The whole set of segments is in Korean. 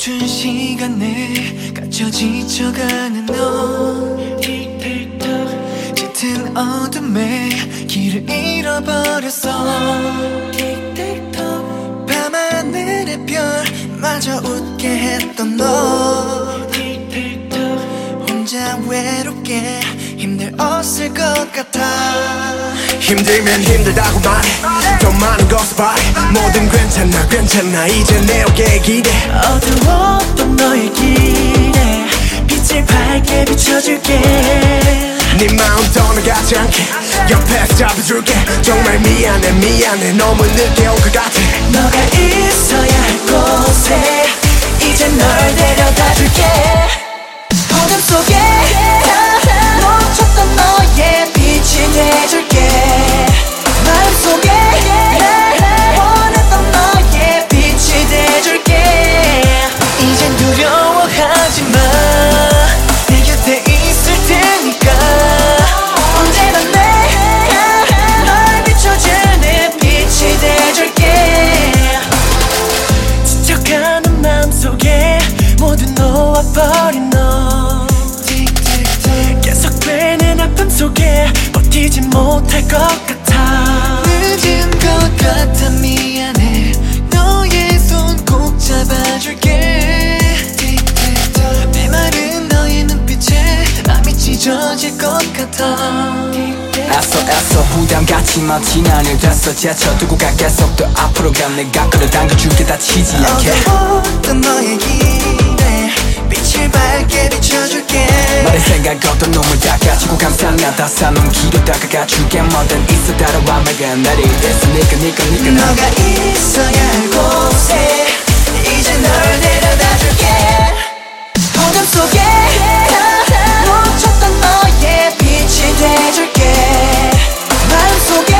멈춘 시간에 갇혀 지쳐가는 너 틱틱톡 짙은 어둠에 길을 잃어버렸어 틱틱톡 밤하늘의 별마저 웃게 했던 너 틱틱톡 혼자 외롭게 힘들었을 것 같아 힘들면 힘들다고 말해 더 많은 것을 바래 뭐든 괜찮아 괜찮아 이제 내 어깨에 기대 어두웠던 너의 길에 빛을 밝게 비춰줄게 네 마음 떠나가지 않게 옆에서 잡아줄게 정말 미안해 미안해 너무 늦게 온 것 같아 너가 있어야 할 곳에 이제 널 데려다줄게 어둠 속에 멈췄던 너의 빛이 돼줄게 마음속에 원했던 너의 빛이 돼줄게 이젠 두려워하지마 내 곁에 있을 테니까 언제나 널 비춰주는 빛이 돼줄게 지쳐가는 마음속에 모두 놓아버린 너 계속되는 아픔 속에 버티지 못할 것 같아 늦은 것 같아 미안해 너의 손 꼭 잡아줄게 메마른 너의 눈빛에 맘이 찢어질 것 같아 애써 부담 갖지 마 지난일 됐어 제쳐 두고 가 계속 더 앞으로 가 내가 끌어당겨줄게 다치지 않게 어두웠던 너의 길에 빛을 밝게 비춰줄게 말의 생각 어떤 놈을 닦아주고 감싸나 다사놓은 길을 다가가줄게 뭐든 있어 따라와 맑은 날이 있으니까 니가 너가 있어야 할 곳에 이제 널 데려다줄게 어둠 속에 멈췄던 너의 빛이 돼줄게 마음속에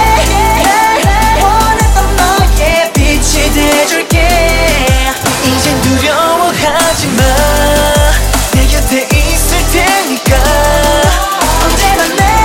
원했던 너의 빛이 돼줄게 이젠 두려워하지마 내 곁에 있을 테니까 언제나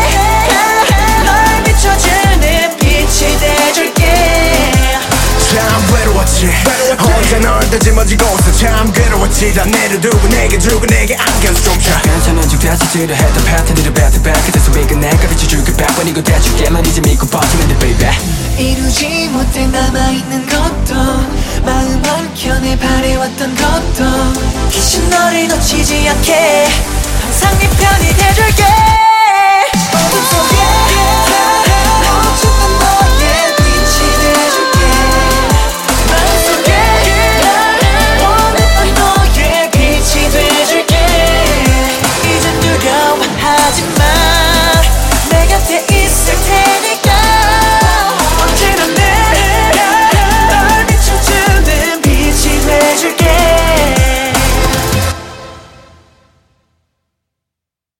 널 비춰주는 빛이 돼줄게 참 외로웠지 혼자 널 다짐어지고서 참 괴로웠지 다 내려두고 내게 주고 내게 안겨서 좀 쉬어 괜찮은 중 다시 들어했던 패턴들을 back to back 그래서 왜 내가 비춰줄게 back when 이거 대줄게만 이제 믿고 버티면 돼 baby 이루지 못해 남아있는 것도 마음 한켠에 바래왔던 것도 귀신 너를 놓치지 않게 항상 네 편이 돼줄게 어둠 속에